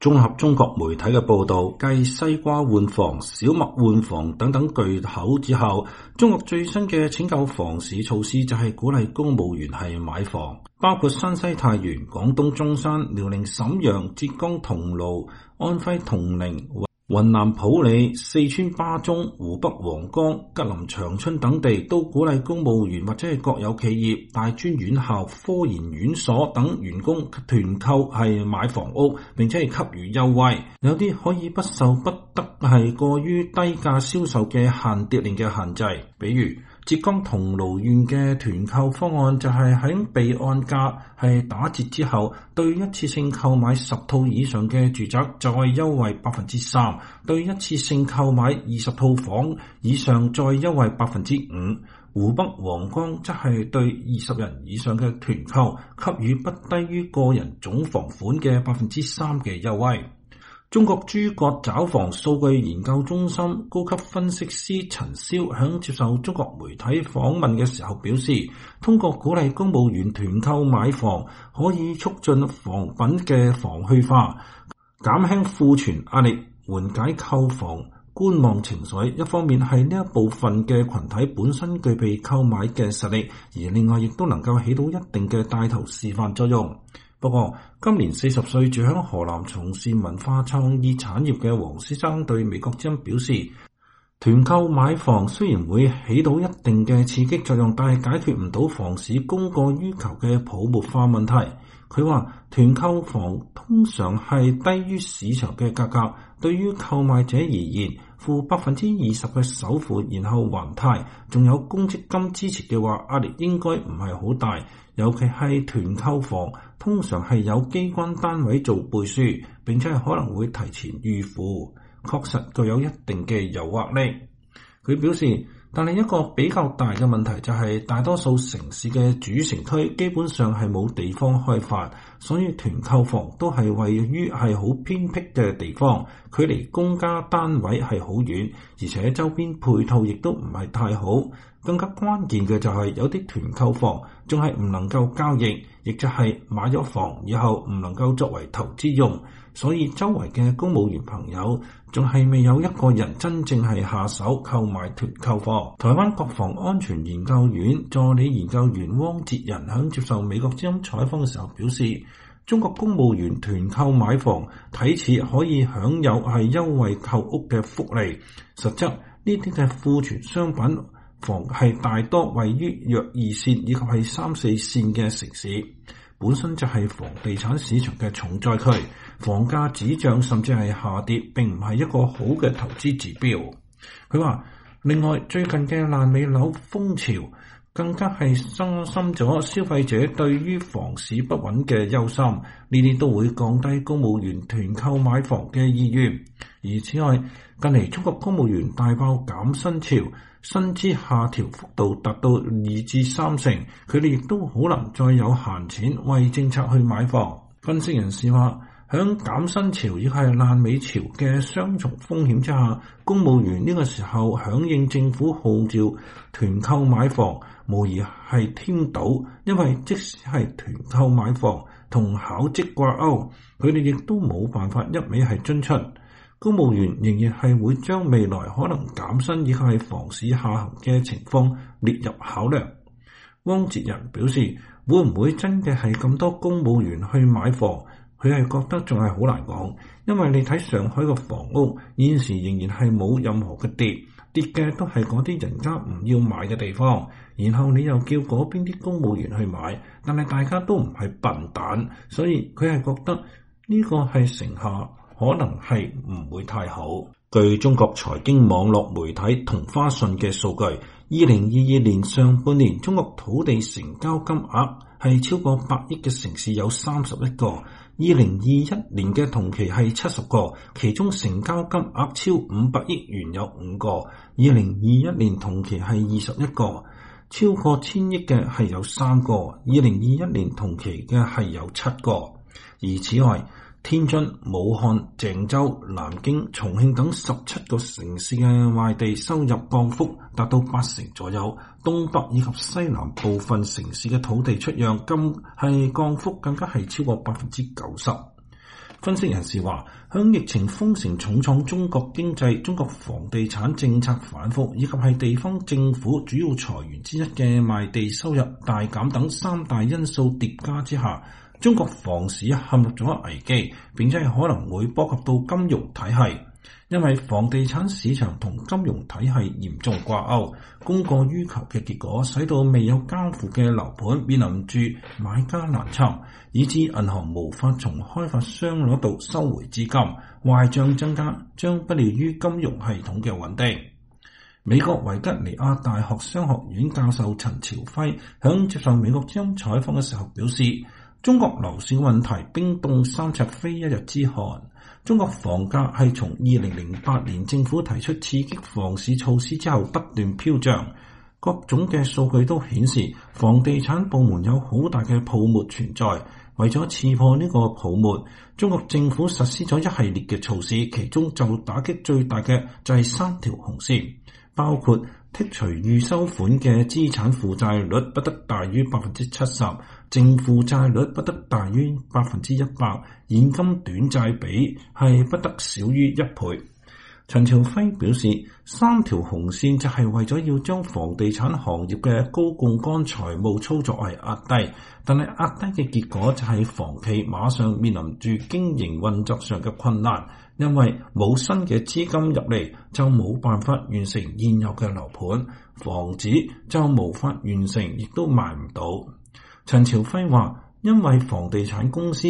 綜合中國媒體嘅報道，繼西瓜換房、小麥換房等等巨頭之後，中國最新嘅拯救房市措施就係鼓勵公務員係買房，包括山西太原、廣東中山、遼寧瀋陽、浙江桐廬、安徽銅陵、雲南普洱、四川巴中、湖北黃岡、吉林長春等地都鼓勵公務員或者係國有企業、大專院校、科研院所等員工團購係買房屋，並且係給予優惠。有啲可以不受不得係過於低價銷售嘅限跌令嘅限制，比如浙江桐廬縣嘅團購方案就係喺備案價係打折之後，對一次性購買10套以上嘅住宅再優惠3%，對一次性購買20套房以上再優惠5%。湖北黃岡則係對20人以上嘅團購給予不低於個人總房款嘅3%嘅優惠。中國諸葛找房數據研究中心高級分析師陳霄響接受中國媒體訪問嘅時候表示，通過鼓勵公務員團購買房，可以促進房品嘅房虛化，減輕庫存壓力，緩解購房觀望情緒。一方面係呢一部分嘅群體本身具備購買嘅實力，而另外亦都能夠起到一定嘅帶頭示範作用。不過，今年40歲住響河南從事文化創意產業嘅黃先生對美國之音表示，團購買房雖然會起到一定嘅刺激作用，但係解決唔到房市供過於求嘅泡沫化問題。佢話團購房通常係低於市場嘅價格，對於購買者而言，付20%嘅首付，然後還貸，仲有公積金支持嘅話，壓力應該唔係好大。尤其係團購房，通常係有機關單位做背書，並且係可能會提前預付，確實具有一定嘅誘惑力。佢表示，但係一個比較大嘅問題就係大多數城市嘅主城區基本上係冇地方開發，所以團購房都係位於係好偏僻嘅地方，距離公家單位係好遠，而且周邊配套亦都唔係太好。更加關鍵嘅就係有啲團購房仲係唔能夠交易，亦就係買咗房以後唔能夠作為投資用，所以周圍嘅公務員朋友仲係未有一個人真正係下手購買團購房。台灣國防安全研究院助理研究員汪哲仁響接受美國之音採訪嘅時候表示，中國公務員團購買房睇似可以享有係優惠購屋嘅福利，實則呢啲嘅庫存商品房係大多位於約2線以及係3、4線嘅城市，本身就係房地產市場嘅重災區，房價止漲甚至係下跌，並唔係一個好嘅投資指標。佢話，另外最近嘅爛尾樓風潮，更加係增深咗消費者對於房市不穩嘅憂心，呢啲都會降低公務員團購買房嘅意願。而此外，近嚟中國公務員大爆減薪潮，薪資下調幅度達到2至3成，佢哋亦都好難再有閒錢為政策去買房。分析人士話，響減薪潮亦係爛尾潮嘅雙重風險之下，公務員呢個時候響應政府號召團購買房，無疑係添堵，因為即使係團購買房同考績掛鈎，佢哋亦都冇辦法一味係進出。公務員仍然係會將未來可能減薪以及係房市下行嘅情況列入考量。汪哲仁表示，會唔會真嘅係咁多公務員去買房？佢係覺得仲係好難講，因為你睇上海嘅房屋現時仍然係冇任何嘅跌嘅都係嗰啲人家唔要買嘅地方，然後你又叫嗰邊啲公務員去買，但係大家都唔係笨蛋，所以佢係覺得呢個係成效可能係唔會太好。據中國財經網絡媒體同花順嘅數據，2022年上半年中國土地成交金額係超過100億嘅城市有31個，2021年嘅同期係70個，其中成交金額超500億元有5個，2021年同期係21個，超過1000億嘅係有3個，2021年同期嘅係有7個。而此外，天津、武漢、鄭州、南京、重慶等17個城市嘅賣地收入降幅達到80%左右，東北以及西南部分城市嘅土地出讓金係降幅更加係超過90%。 分析人士話，響疫情封城重創中國經濟、中國房地產政策反覆，以及係地方政府主要財源之一嘅賣地收入大減等三大因素疊加之下，中國房市陷入咗危機，並且係可能會波及到金融體系。因為房地產市場同金融體系嚴重掛鈎，供過於求嘅結果，使到未有交付嘅樓盤面臨住買家難尋，以致銀行無法從開發商嗰度收回資金，壞賬增加，將不利於金融系統嘅穩定。美國維吉尼亞大學商學院教授陳朝輝響接受美國之音採訪嘅時候表示，中國樓市問題冰凍三尺非一日之寒。中國房價係從2008年政府提出刺激房市措施之後不斷飄漲，各種嘅數據都顯示房地產部門有好大嘅泡沫存在。為咗刺破呢個泡沫，中國政府實施咗一系列嘅措施，其中就打擊最大嘅就係三條紅線，包括剔除預收款嘅資產負債率不得大於70%，淨負債率不得大於100%，現金短債比係不得少於1倍。陳朝輝表示，三條紅線就係為咗要將房地產行業嘅高槓桿財務操作係壓低，但係壓低嘅結果就係房企馬上面臨住經營運作上嘅困難，因為冇新嘅資金入嚟就冇辦法完成現有嘅樓盤，房子就無法完成，亦都賣唔到。陳朝輝話，因為房地產公司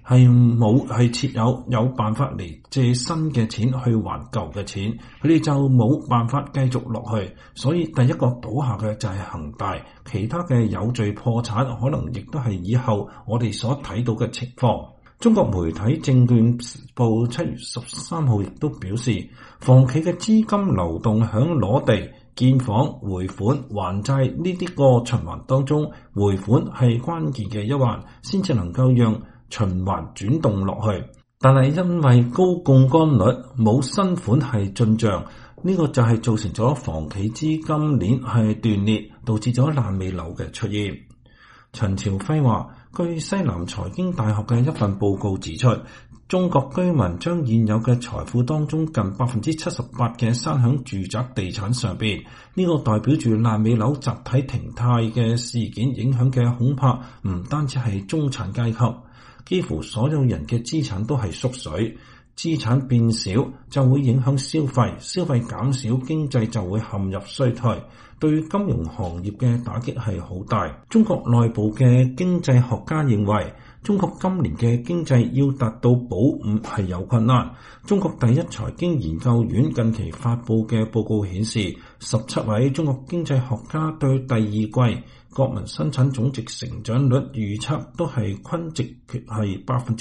設有辦法嚟借新嘅錢去還舊嘅錢，佢哋就冇辦法繼續落去，所以第一個倒下嘅就係恒大，其他嘅有序破產可能亦都係以後我哋所睇到嘅情況。中國媒體證券報7月13號亦都表示，房企嘅資金流動響攞地、建房、回款、還債呢啲個循環當中，回款係關鍵嘅一環，先至能夠讓循環轉動落去。但係因為高槓桿率，冇新款係進賬，呢個就係造成咗房企資金鏈係斷裂，導致咗爛尾樓嘅出現。陳朝輝話，據西南財經大學嘅一份報告指出，中國居民將現有嘅財富當中近78%嘅生響住宅地產上邊，呢個代表住爛尾樓集體停貸嘅事件影響嘅恐怕唔單止係中產階級，幾乎所有人嘅資產都係縮水，資產變少就會影響消費，消費減少經濟就會陷入衰退，對金融行業嘅打擊係好大。中國內部嘅經濟學家認為，中國今年嘅經濟要達到保5係有困難。中國第一財經研究院近期發布嘅報告顯示，17位中國經濟學家對第二季國民生產總值成長率預測都係均值係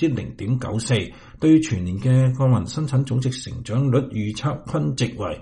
0.94%，對全年嘅國民生產總值成長率預測均值為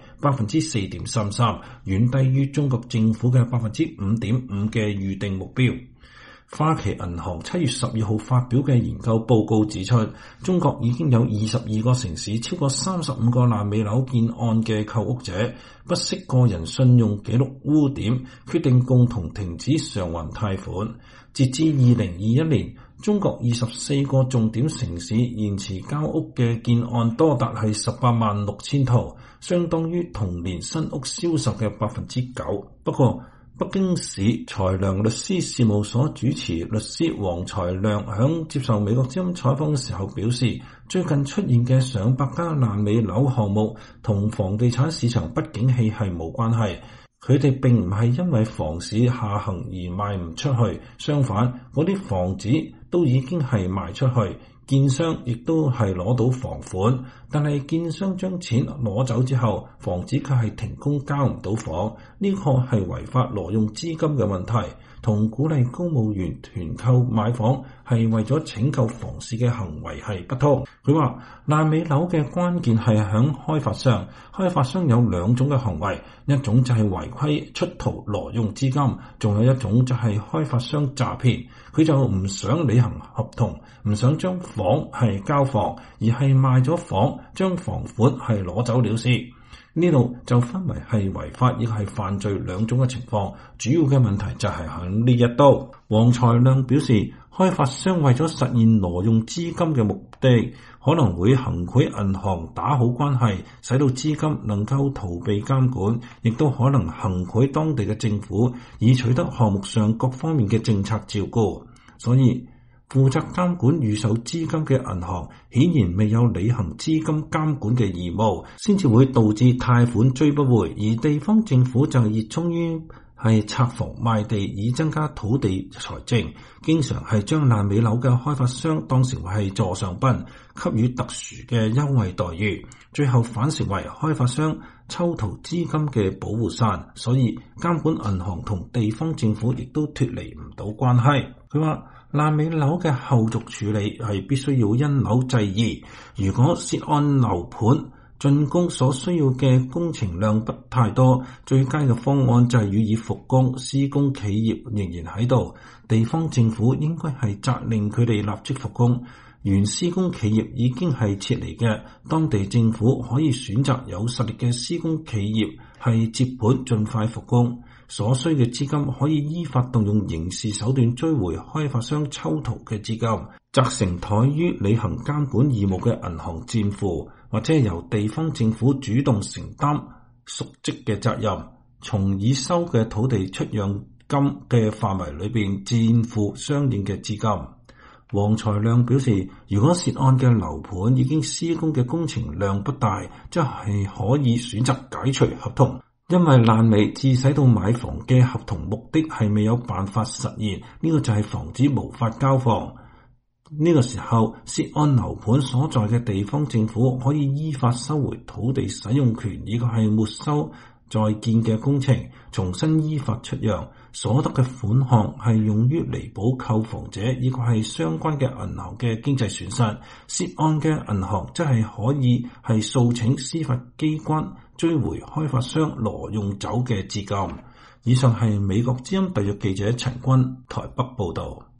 4.33%，遠低於中國政府嘅5.5%嘅預定目標。花旗銀行7月12號發表嘅研究報告指出，中國已經有22個城市超過35個爛尾樓建案嘅購屋者不惜個人信用記錄污點，決定共同停止償還貸款。截至2021年，中國24個重點城市延遲交屋嘅建案多達係186000套，相當於同年新屋銷售嘅9%。不過，北京市財良律師事務所主持律師王才亮響接受美國之音採訪嘅時候表示，最近出現嘅上百家爛尾樓項目同房地產市場不景氣係冇關係，佢哋並唔係因為房市下行而賣唔出去，相反，嗰啲房子都已經係賣出去，建商亦都係攞到房款，但係建商將錢攞走之後，房子卻係停工交唔到房，呢個係違法挪用資金嘅問題，同鼓勵公務員團購買房係為咗拯救房市嘅行為係不同。佢話爛尾樓嘅關鍵係響開發商，開發商有兩種嘅行為，一種就係違規出圖挪用資金，仲有一種就係開發商詐騙，佢就唔想履行合同，唔想將房係交房，而係賣咗房將房款係攞走了事。 呢度就分為係違法亦係犯罪兩種嘅情況，主要嘅問題就係喺呢一度。黃才亮表示，開發商為咗實現挪用資金嘅目的，可能會行賄銀行打好關係，使到資金能夠逃避監管，亦都可能行賄當地嘅政府，以取得項目上各方面嘅政策照顧。所以負責監管預售資金嘅銀行顯然未有履行資金監管嘅義務，先至會導致貸款追不回，而地方政府就熱衷於拆房賣地以增加土地財政，經常係將爛尾樓嘅開發商當成為係座上賓，給予特殊嘅優惠待遇，最後反成為開發商抽逃資金嘅保護傘，所以監管銀行同地方政府亦都脫離唔到關係。佢話爛尾樓嘅後續處理係必須要因樓制宜，如果涉案樓盤竣工所需要嘅工程量不太多，最佳嘅方案就係予以復工。施工企業仍然喺度，地方政府應該係責令佢哋立即復工。原施工企業已經係撤離嘅，當地政府可以選擇有實力嘅施工企業係接盤盡快復工，所需嘅資金可以依法動用刑事手段追回開發商抽逃嘅資金，責成怠於履行監管義務嘅銀行佔付，或者由地方政府主動承擔屬職嘅責任，從已收嘅土地出讓金嘅範圍裏邊佔付相應嘅資金。黃才亮表示，如果涉案嘅樓盤已經施工嘅工程量不大，即係可以選擇解除合同，因為爛尾致使到買房嘅合同目的係未有辦法實現，呢個就係防止無法交房。呢個時候，涉案樓盤所在嘅地方政府可以依法收回土地使用權，以及係沒收在建嘅工程，重新依法出讓，所得嘅款項係用於彌補購房者以及係相關嘅銀行嘅經濟損失。涉案嘅銀行則係可以係訴請司法機關追回開發商挪用走嘅資金。以上係美國之音特約記者陳君台北報道。